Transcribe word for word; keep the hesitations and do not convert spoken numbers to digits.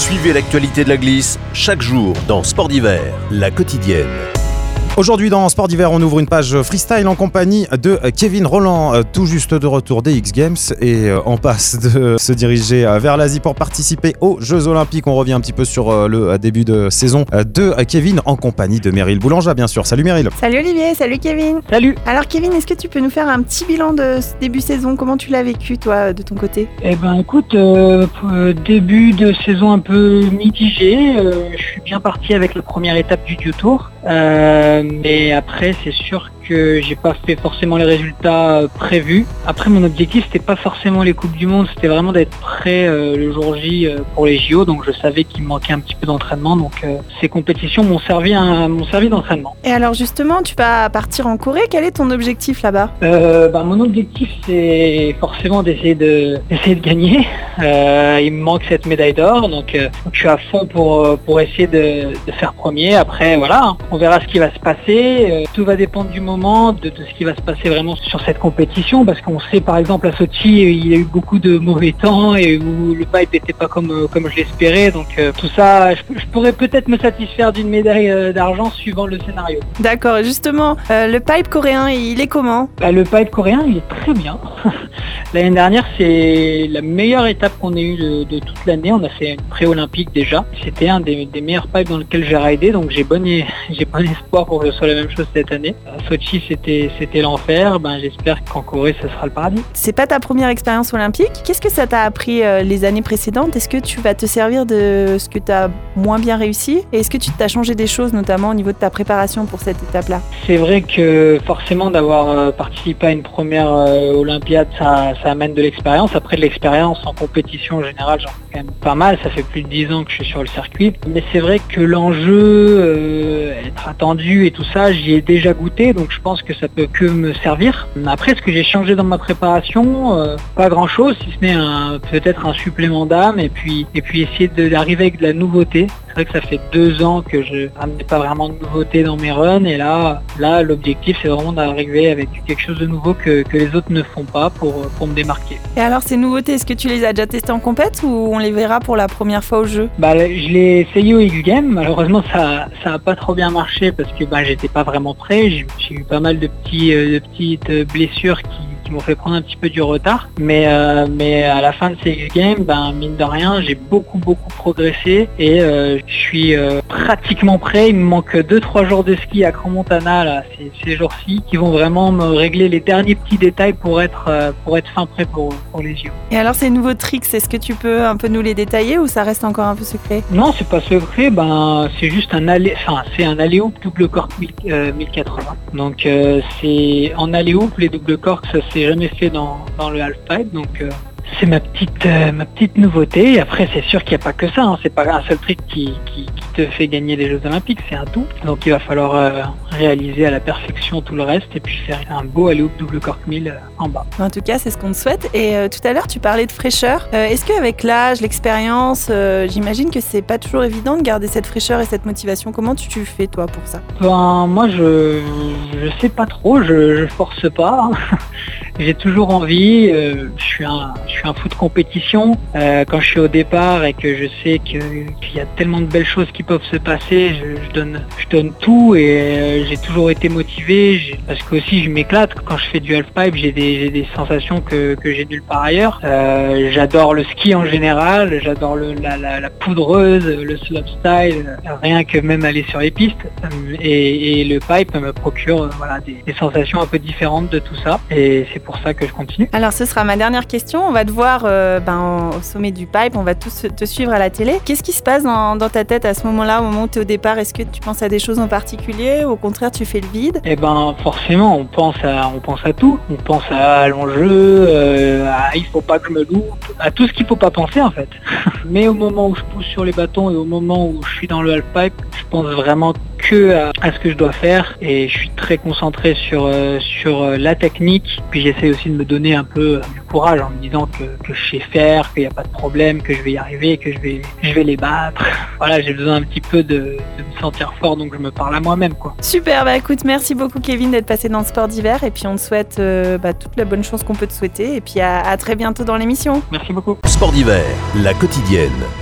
Suivez l'actualité de la glisse chaque jour dans Sport d'hiver, la quotidienne. Aujourd'hui dans Sport d'hiver, on ouvre une page freestyle en compagnie de Kevin Rolland, tout juste de retour des X Games et en passe de se diriger vers l'Asie pour participer aux Jeux Olympiques. On revient un petit peu sur le début de saison de Kevin en compagnie de Meryl Boulanger, bien sûr. Salut Meryl. Salut Olivier, salut Kevin. Salut. Alors Kevin, est-ce que tu peux nous faire un petit bilan de ce début saison? Comment tu l'as vécu toi de ton côté? Eh ben écoute, euh, début de saison un peu mitigé. Euh, je suis bien parti avec la première étape du Duo Tour. Euh, mais après c'est sûr que j'ai pas fait forcément les résultats prévus. Après mon objectif c'était pas forcément les Coupes du Monde, c'était vraiment d'être prêt euh, le jour J euh, pour les J O, donc je savais qu'il me manquait un petit peu d'entraînement, donc euh, ces compétitions m'ont servi, un, m'ont servi d'entraînement. Et alors justement tu vas partir en Corée, quel est ton objectif là-bas? euh, bah, Mon objectif c'est forcément d'essayer de, d'essayer de gagner. Euh, il me manque cette médaille d'or, donc, euh, donc je suis à fond pour, pour essayer de, de faire premier. Après voilà, on verra ce qui va se passer, euh, tout va dépendre du moment De, de ce qui va se passer vraiment sur cette compétition, parce qu'on sait par exemple à Sochi il y a eu beaucoup de mauvais temps et où le pipe n'était pas comme, comme je l'espérais, donc euh, tout ça je, je pourrais peut-être me satisfaire d'une médaille euh, d'argent suivant le scénario. D'accord, et justement euh, le pipe coréen il est comment? Bah, le pipe coréen il est très bien. L'année dernière c'est la meilleure étape qu'on ait eue de, de toute l'année, on a fait une pré-olympique déjà, c'était un des, des meilleurs pipes dans lequel j'ai raidé, donc j'ai bon, j'ai bon espoir pour que ce soit la même chose cette année. À Sochi c'était, c'était l'enfer, ben, j'espère qu'en Corée ce sera le paradis. C'est pas ta première expérience olympique, qu'est-ce que ça t'a appris euh, les années précédentes? Est-ce que tu vas te servir de ce que tu as moins bien réussi? Et est-ce que tu t'as changé des choses notamment au niveau de ta préparation pour cette étape-là? C'est vrai que forcément d'avoir euh, participé à une première euh, Olympiade ça, ça amène de l'expérience. Après de l'expérience en compétition en général j'en fais quand même pas mal, ça fait plus de dix ans que je suis sur le circuit. Mais c'est vrai que l'enjeu, euh, être attendu et tout ça, j'y ai déjà goûté, donc je pense que ça peut que me servir. Après, ce que j'ai changé dans ma préparation, euh, pas grand chose, si ce n'est un, peut-être un supplément d'âme et puis, et puis essayer de, d'arriver avec de la nouveauté. C'est vrai que ça fait deux ans que je n'amenais pas vraiment de nouveauté dans mes runs et là, là l'objectif c'est vraiment d'arriver avec quelque chose de nouveau que, que les autres ne font pas pour, pour me démarquer. Et alors ces nouveautés, est-ce que tu les as déjà testées en compète ou on les verra pour la première fois au jeu? Bah, je l'ai essayé au X Games, malheureusement ça ça a pas trop bien marché parce que bah, j'étais pas vraiment prêt, j'ai, j'ai eu pas mal de, petits, euh, de petites blessures qui qui m'ont fait prendre un petit peu du retard, mais euh, mais à la fin de ces games, ben mine de rien, j'ai beaucoup beaucoup progressé et euh, je suis euh, pratiquement prêt. Il me manque deux trois jours de ski à Crans-Montana là, ces, ces jours-ci, qui vont vraiment me régler les derniers petits détails pour être euh, pour être fin prêt pour pour les J O. Et alors ces nouveaux tricks, est-ce que tu peux un peu nous les détailler ou ça reste encore un peu secret? Non, c'est pas secret, ben c'est juste un alley, enfin c'est un alley-oop double cork mille quatre-vingts. Donc euh, c'est en alley-oop, les double corks ça c'est jamais fait dans, dans le halfpipe, donc euh, c'est ma petite euh, ma petite nouveauté. Et après c'est sûr qu'il n'y a pas que ça, hein. C'est pas un seul truc qui, qui, qui te fait gagner les Jeux Olympiques, c'est un tout. Donc il va falloir euh, réaliser à la perfection tout le reste et puis faire un beau alley-oop double cork mille euh, en bas. En tout cas c'est ce qu'on te souhaite. Et euh, tout à l'heure tu parlais de fraîcheur. Euh, est-ce qu'avec l'âge, l'expérience, euh, j'imagine que c'est pas toujours évident de garder cette fraîcheur et cette motivation. Comment tu, tu fais toi pour ça? Ben moi je je sais pas trop, je, je force pas. Hein. J'ai toujours envie, euh, je suis un je suis un fou de compétition. Euh, quand je suis au départ et que je sais que, qu'il y a tellement de belles choses qui peuvent se passer, je, je donne je donne tout et euh, j'ai toujours été motivé. J'ai, parce que aussi je m'éclate quand je fais du halfpipe, j'ai des j'ai des sensations que, que j'ai nulle part ailleurs. Euh, j'adore le ski en général, j'adore le, la, la, la poudreuse, le slopestyle, rien que même aller sur les pistes. Et, et le pipe me procure euh, voilà des, des sensations un peu différentes de tout ça. Et c'est pour ça que je continue. Alors ce sera ma dernière question. On va te voir euh, ben, au sommet du pipe, on va tous te suivre à la télé. Qu'est-ce qui se passe dans, dans ta tête à ce moment-là, au moment où tu es au départ? Est-ce que tu penses à des choses en particulier ou au contraire tu fais le vide? Eh ben forcément on pense à on pense à tout. On pense à l'enjeu, euh, à il faut pas que je me loupe, à tout ce qu'il faut pas penser en fait. Mais au moment où je pousse sur les bâtons et au moment où je suis dans le halfpipe, je pense vraiment que à, à ce que je dois faire et je suis très concentré sur euh, sur euh, la technique. Puis j'essaie aussi de me donner un peu euh, du courage en me disant que, que je sais faire, qu'il n'y a pas de problème, que je vais y arriver, que je vais je vais les battre. Voilà, j'ai besoin un petit peu de, de me sentir fort, donc je me parle à moi-même quoi. Super, bah écoute, merci beaucoup Kevin d'être passé dans le Sport d'hiver et puis on te souhaite euh, bah, toute la bonne chance qu'on peut te souhaiter et puis à, à très bientôt dans l'émission. Merci beaucoup. Sport d'hiver, la quotidienne.